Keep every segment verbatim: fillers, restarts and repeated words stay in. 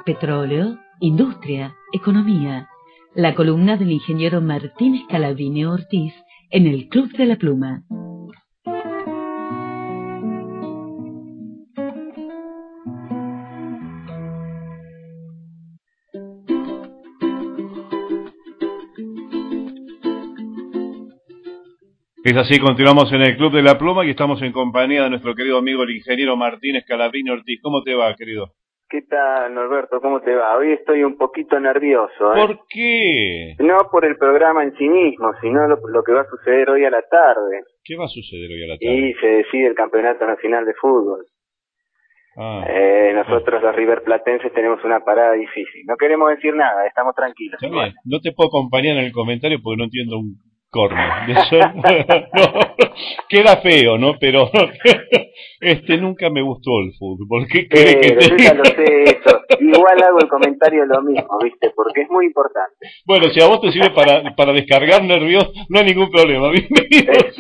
petróleo, industria, economía. La columna del ingeniero Martín Scalabrini Ortiz en el Club de la Pluma. Es así, continuamos en el Club de la Pluma y estamos en compañía de nuestro querido amigo el ingeniero Martín Scalabrini Ortiz. ¿Cómo te va, querido? ¿Qué tal, Norberto? ¿Cómo te va? Hoy estoy un poquito nervioso, ¿eh? ¿Por qué? No por el programa en sí mismo, sino lo, lo que va a suceder hoy a la tarde. ¿Qué va a suceder hoy a la tarde? Y se decide el Campeonato Nacional de Fútbol. Ah, eh, nosotros los riverplatenses tenemos una parada difícil. No queremos decir nada, estamos tranquilos. También, no te puedo acompañar en el comentario porque no entiendo un corno. De eso, no, queda feo, ¿no? Pero este nunca me gustó el fútbol. ¿Qué crees que te yo ya lo sé eso. Igual hago el comentario lo mismo, ¿viste? Porque es muy importante. Bueno, si a vos te sirve para, para descargar nervios, no hay ningún problema. Bienvenidos.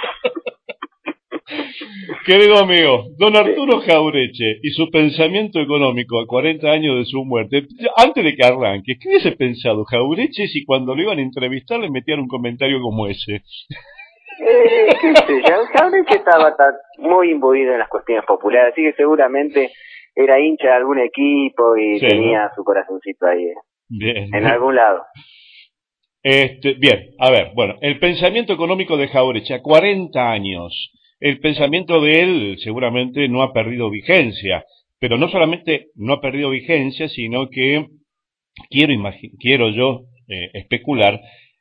Querido amigo, don Arturo Jauretche y su pensamiento económico a cuarenta años de su muerte. Antes de que arranque, ¿qué hubiese pensado Jauretche si cuando lo iban a entrevistar le metían un comentario como ese? Eh, qué sé yo, Jauretche estaba tan, muy imbuido en las cuestiones populares, así que seguramente era hincha de algún equipo y sí, tenía, ¿no?, su corazoncito ahí, bien, en bien. algún lado. Este, bien, a ver, bueno, el pensamiento económico de Jauretche a cuarenta años. El pensamiento de él seguramente no ha perdido vigencia, pero no solamente no ha perdido vigencia, sino que quiero, quiero yo eh, especular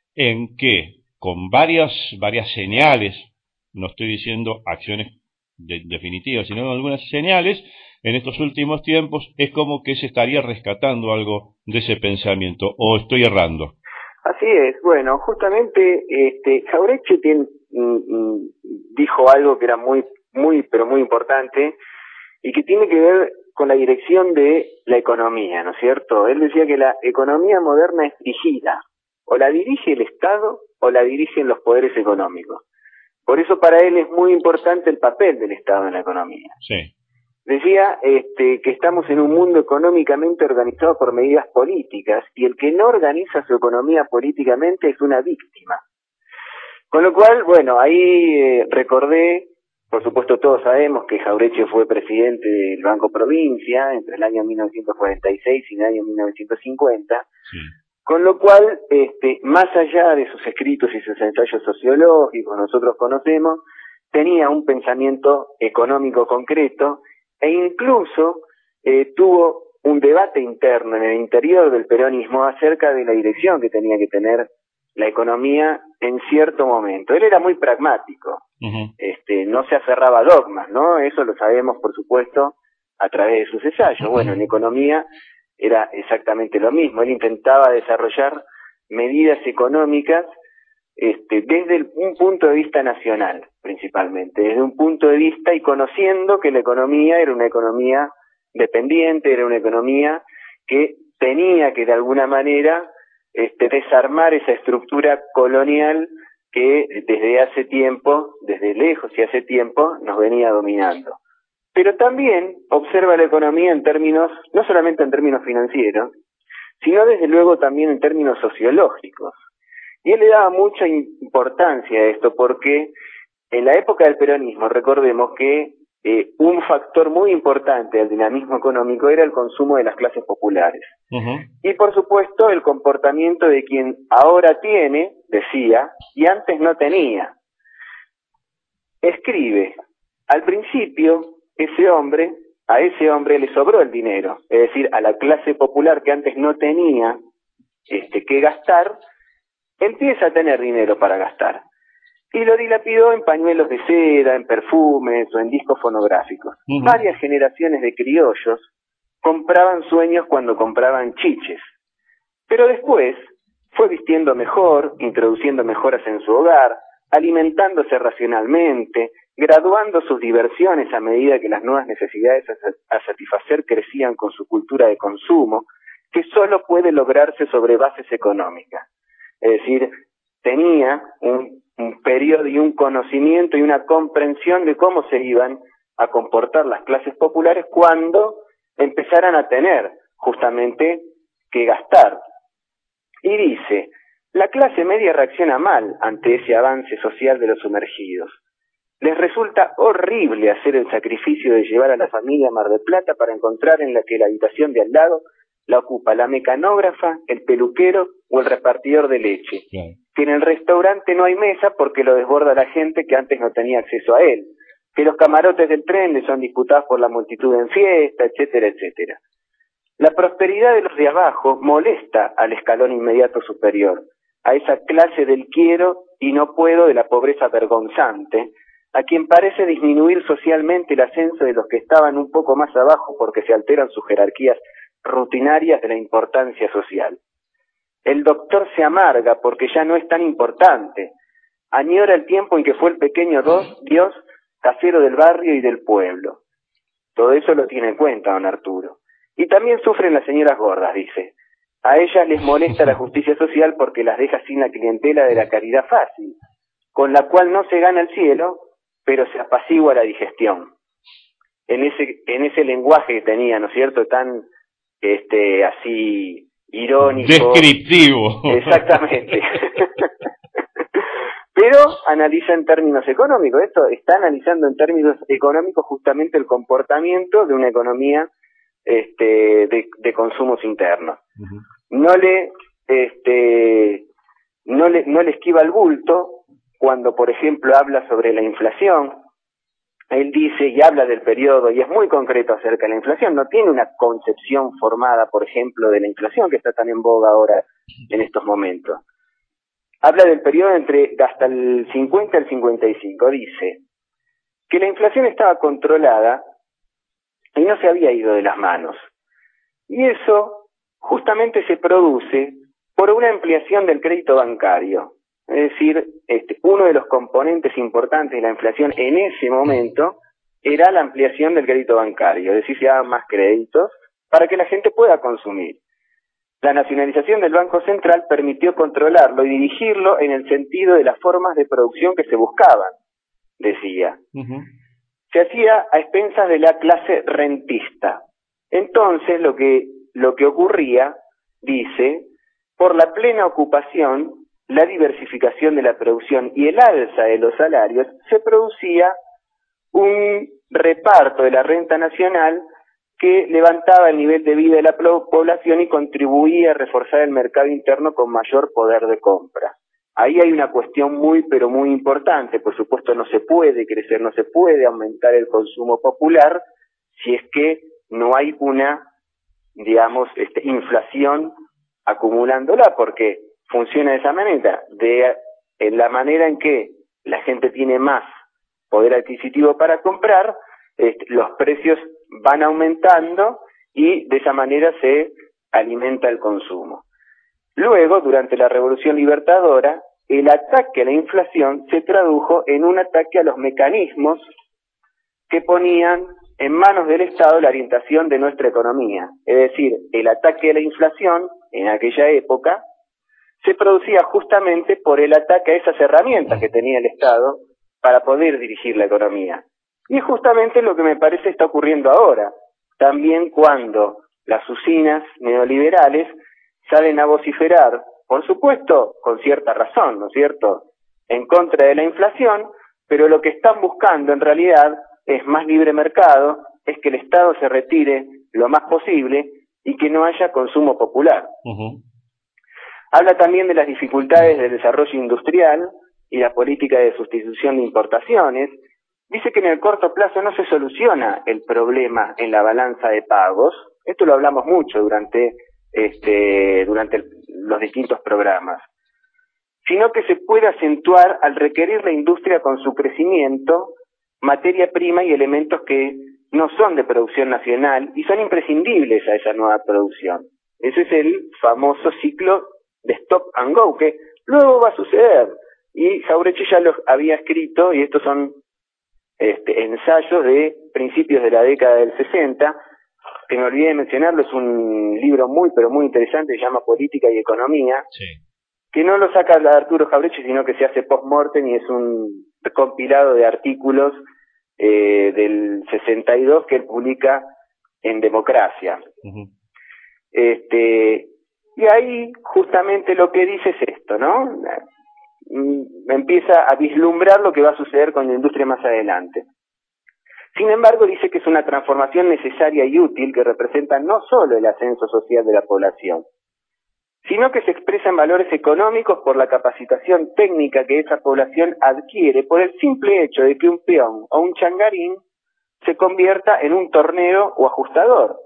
en que con varias, varias señales, no estoy diciendo acciones de, definitivas, sino algunas señales, en estos últimos tiempos es como que se estaría rescatando algo de ese pensamiento, ¿o estoy errando? Así es, bueno, justamente este, Jauretche tiene, mm, dijo algo que era muy, muy, pero muy importante y que tiene que ver con la dirección de la economía, ¿no es cierto? Él decía que la economía moderna es dirigida, o la dirige el Estado o la dirigen los poderes económicos. Por eso para él es muy importante el papel del Estado en la economía. Sí. Decía este, que estamos en un mundo económicamente organizado por medidas políticas y el que no organiza su economía políticamente es una víctima. Con lo cual, bueno, ahí eh, recordé, por supuesto todos sabemos que Jauretche fue presidente del Banco Provincia entre el año mil novecientos cuarenta y seis y el año mil novecientos cincuenta, sí. Con lo cual, este, más allá de sus escritos y sus ensayos sociológicos, nosotros conocemos, tenía un pensamiento económico concreto e incluso eh, tuvo un debate interno en el interior del peronismo acerca de la dirección que tenía que tener la economía en cierto momento. Él era muy pragmático, uh-huh. este, no se aferraba a dogmas, ¿no? Eso lo sabemos, por supuesto, a través de sus ensayos. Bueno, en economía era exactamente lo mismo. Él intentaba desarrollar medidas económicas Este, desde el, un punto de vista nacional, principalmente, desde un punto de vista y conociendo que la economía era una economía dependiente, era una economía que tenía que de alguna manera este, desarmar esa estructura colonial que desde hace tiempo, desde lejos y hace tiempo, nos venía dominando. Pero también observa la economía en términos, no solamente en términos financieros, sino desde luego también en términos sociológicos. Y él le daba mucha importancia a esto porque en la época del peronismo, recordemos que eh, un factor muy importante del dinamismo económico era el consumo de las clases populares. Uh-huh. Y por supuesto el comportamiento de quien ahora tiene, decía, y antes no tenía. Escribe, al principio ese hombre, a ese hombre le sobró el dinero, es decir, a la clase popular que antes no tenía este, que gastar, empieza a tener dinero para gastar. Y lo dilapidó en pañuelos de seda, en perfumes o en discos fonográficos. Uh-huh. Varias generaciones de criollos compraban sueños cuando compraban chiches. Pero después fue vistiendo mejor, introduciendo mejoras en su hogar, alimentándose racionalmente, graduando sus diversiones a medida que las nuevas necesidades a satisfacer crecían con su cultura de consumo, que solo puede lograrse sobre bases económicas. Es decir, tenía un, un periodo y un conocimiento y una comprensión de cómo se iban a comportar las clases populares cuando empezaran a tener justamente que gastar. Y dice, la clase media reacciona mal ante ese avance social de los sumergidos. Les resulta horrible hacer el sacrificio de llevar a la familia a Mar del Plata para encontrar en la que la habitación de al lado la ocupa la mecanógrafa, el peluquero o el repartidor de leche. Claro. Que en el restaurante no hay mesa porque lo desborda la gente que antes no tenía acceso a él. Que los camarotes del tren le son disputados por la multitud en fiesta, etcétera, etcétera. La prosperidad de los de abajo molesta al escalón inmediato superior, a esa clase del quiero y no puedo de la pobreza vergonzante, a quien parece disminuir socialmente el ascenso de los que estaban un poco más abajo porque se alteran sus jerarquías rutinarias de la importancia social. El doctor se amarga porque ya no es tan importante, añora el tiempo en que fue el pequeño Dios casero del barrio y del pueblo. Todo eso lo tiene en cuenta don Arturo. Y también sufren las señoras gordas, dice. A ellas les molesta la justicia social porque las deja sin la clientela de la caridad fácil, con la cual no se gana el cielo, pero se apacigua la digestión. En ese, en ese lenguaje que tenía, ¿no es cierto?, tan este así irónico. Descriptivo. Exactamente. Pero analiza en términos económicos. Esto está analizando en términos económicos justamente el comportamiento de una economía este de, de consumos internos. Uh-huh. No le este no le no le esquiva el bulto cuando, por ejemplo, habla sobre la inflación. Él dice y habla del periodo, y es muy concreto acerca de la inflación, no tiene una concepción formada, por ejemplo, de la inflación que está tan en boga ahora en estos momentos. Habla del periodo entre hasta el cincuenta al cincuenta y cinco, dice que la inflación estaba controlada y no se había ido de las manos. Y eso justamente se produce por una ampliación del crédito bancario. Es decir, este, uno de los componentes importantes de la inflación en ese momento era la ampliación del crédito bancario, es decir, se daban más créditos para que la gente pueda consumir. La nacionalización del Banco Central permitió controlarlo y dirigirlo en el sentido de las formas de producción que se buscaban, decía. Uh-huh. Se hacía a expensas de la clase rentista. Entonces, lo que, lo que ocurría, dice, por la plena ocupación, la diversificación de la producción y el alza de los salarios, se producía un reparto de la renta nacional que levantaba el nivel de vida de la población y contribuía a reforzar el mercado interno con mayor poder de compra. Ahí hay una cuestión muy, pero muy importante. Por supuesto, no se puede crecer, no se puede aumentar el consumo popular si es que no hay una, digamos, este, inflación acumulándola, porque funciona de esa manera, de en la manera en que la gente tiene más poder adquisitivo para comprar, este, los precios van aumentando y de esa manera se alimenta el consumo. Luego, durante la Revolución Libertadora, el ataque a la inflación se tradujo en un ataque a los mecanismos que ponían en manos del Estado la orientación de nuestra economía. Es decir, el ataque a la inflación en aquella época se producía justamente por el ataque a esas herramientas que tenía el Estado para poder dirigir la economía. Y es justamente lo que me parece está ocurriendo ahora, también cuando las usinas neoliberales salen a vociferar, por supuesto, con cierta razón, ¿no es cierto?, en contra de la inflación, pero lo que están buscando en realidad es más libre mercado, es que el Estado se retire lo más posible y que no haya consumo popular. Uh-huh. Habla también de las dificultades del desarrollo industrial y la política de sustitución de importaciones. Dice que en el corto plazo no se soluciona el problema en la balanza de pagos. Esto lo hablamos mucho durante este durante el, los distintos programas. Sino que se puede acentuar al requerir la industria con su crecimiento, materia prima y elementos que no son de producción nacional y son imprescindibles a esa nueva producción. Ese es el famoso ciclo de stop and go, que luego va a suceder. Y Jauretche ya lo había escrito, y estos son este, ensayos de principios de la década del sesenta, que me olvidé de mencionarlo, es un libro muy, pero muy interesante, se llama Política y Economía, sí. Que no lo saca Arturo Jauretche, sino que se hace post-mortem y es un compilado de artículos eh, del sesenta y dos que él publica en Democracia. Uh-huh. Este, y ahí justamente lo que dice es esto, ¿no? Empieza a vislumbrar lo que va a suceder con la industria más adelante. Sin embargo, dice que es una transformación necesaria y útil que representa no solo el ascenso social de la población, sino que se expresa en valores económicos por la capacitación técnica que esa población adquiere por el simple hecho de que un peón o un changarín se convierta en un tornero o ajustador,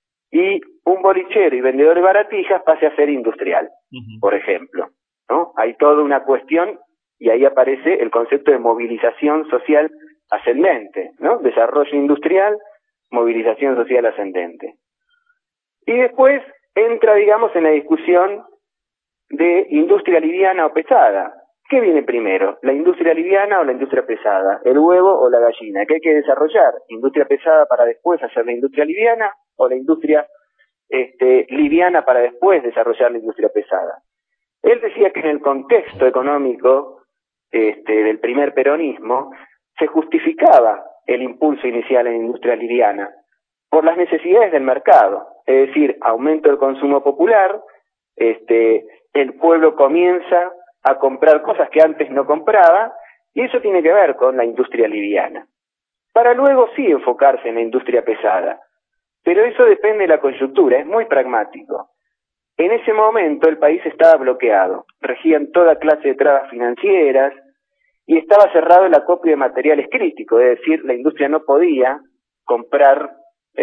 y un bolichero y vendedor de baratijas pase a ser industrial, uh-huh. por ejemplo, ¿no? Hay toda una cuestión, y ahí aparece el concepto de movilización social ascendente, ¿no? Desarrollo industrial, movilización social ascendente. Y después entra, digamos, en la discusión de industria liviana o pesada. ¿Qué viene primero? ¿La industria liviana o la industria pesada? ¿El huevo o la gallina? ¿Qué hay que desarrollar? ¿Industria pesada para después hacer la industria liviana o la industria este, liviana para después desarrollar la industria pesada? Él decía que en el contexto económico este, del primer peronismo se justificaba el impulso inicial en la industria liviana por las necesidades del mercado, es decir, aumento del consumo popular, este, el pueblo comienza a comprar cosas que antes no compraba, y eso tiene que ver con la industria liviana. Para luego sí enfocarse en la industria pesada, pero eso depende de la coyuntura, es muy pragmático. En ese momento el país estaba bloqueado, regían toda clase de trabas financieras, y estaba cerrado el acopio de materiales críticos, es decir, la industria no podía comprar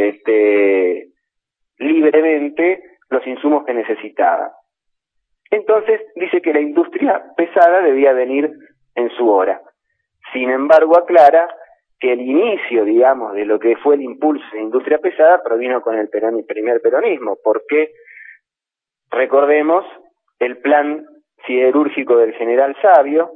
este, libremente los insumos que necesitaba. Entonces dice que la industria pesada debía venir en su hora. Sin embargo, aclara que el inicio, digamos, de lo que fue el impulso de la industria pesada provino con el, peron, el primer peronismo, porque recordemos el plan siderúrgico del general Sabio,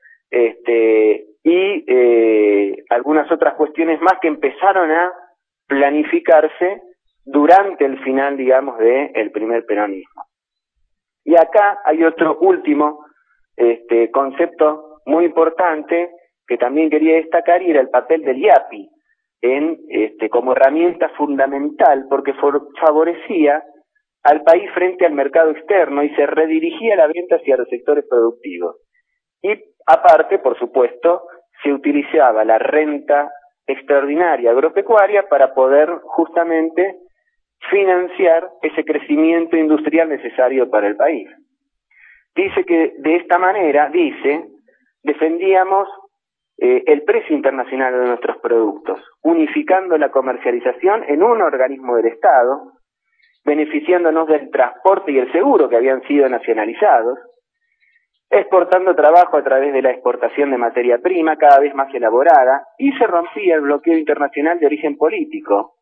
este, y eh, algunas otras cuestiones más que empezaron a planificarse durante el final, digamos, del primer peronismo. Y acá hay otro último este, concepto muy importante que también quería destacar, y era el papel del I A P I en, este, como herramienta fundamental, porque for, favorecía al país frente al mercado externo y se redirigía la venta hacia los sectores productivos. Y aparte, por supuesto, se utilizaba la renta extraordinaria agropecuaria para poder justamente financiar ese crecimiento industrial necesario para el país. Dice que de esta manera, dice, defendíamos eh, el precio internacional de nuestros productos, unificando la comercialización en un organismo del Estado, beneficiándonos del transporte y el seguro que habían sido nacionalizados, exportando trabajo a través de la exportación de materia prima cada vez más elaborada, y se rompía el bloqueo internacional de origen político,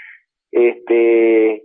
este,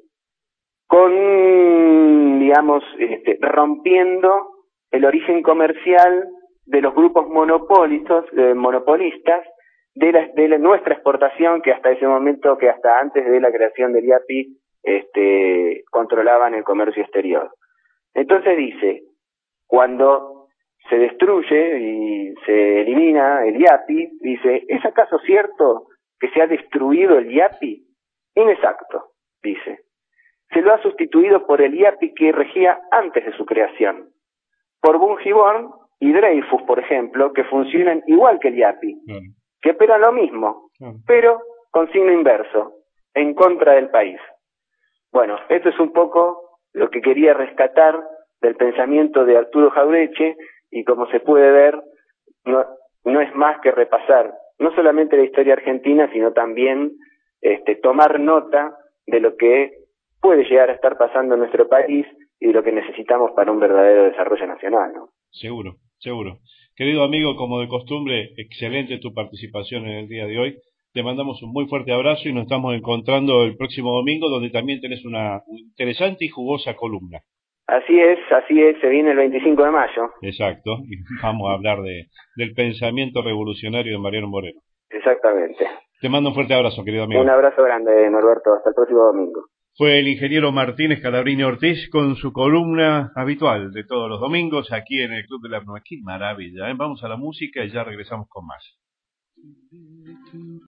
con, digamos, este, rompiendo el origen comercial de los grupos monopolitos, eh, monopolistas de, la, de la, nuestra exportación, que hasta ese momento, que hasta antes de la creación del I A P I, este, controlaban el comercio exterior. Entonces dice, cuando se destruye y se elimina el I A P I, dice, ¿es acaso cierto que se ha destruido el I A P I? Inexacto, dice. Se lo ha sustituido por el I A P I que regía antes de su creación, por Bungiborn y Dreyfus, por ejemplo, que funcionan igual que el I A P I, claro, que operan lo mismo, claro, pero con signo inverso, en contra del país. Bueno, esto es un poco lo que quería rescatar del pensamiento de Arturo Jauretche, y como se puede ver, no, no es más que repasar no solamente la historia argentina, sino también este, tomar nota de lo que puede llegar a estar pasando en nuestro país y de lo que necesitamos para un verdadero desarrollo nacional, ¿no? Seguro, seguro. Querido amigo, como de costumbre, excelente tu participación en el día de hoy. Te mandamos un muy fuerte abrazo y nos estamos encontrando el próximo domingo, donde también tenés una interesante y jugosa columna. Así es, así es, se viene el veinticinco de mayo. Exacto, y vamos a hablar de, del pensamiento revolucionario de Mariano Moreno. Exactamente. Te mando un fuerte abrazo, querido amigo. Un abrazo grande, Norberto, hasta el próximo domingo. Fue el ingeniero Martín Scalabrini Ortiz con su columna habitual de todos los domingos aquí en el Club de la Nueva. ¡Qué maravilla! ¿eh? Vamos a la música y ya regresamos con más.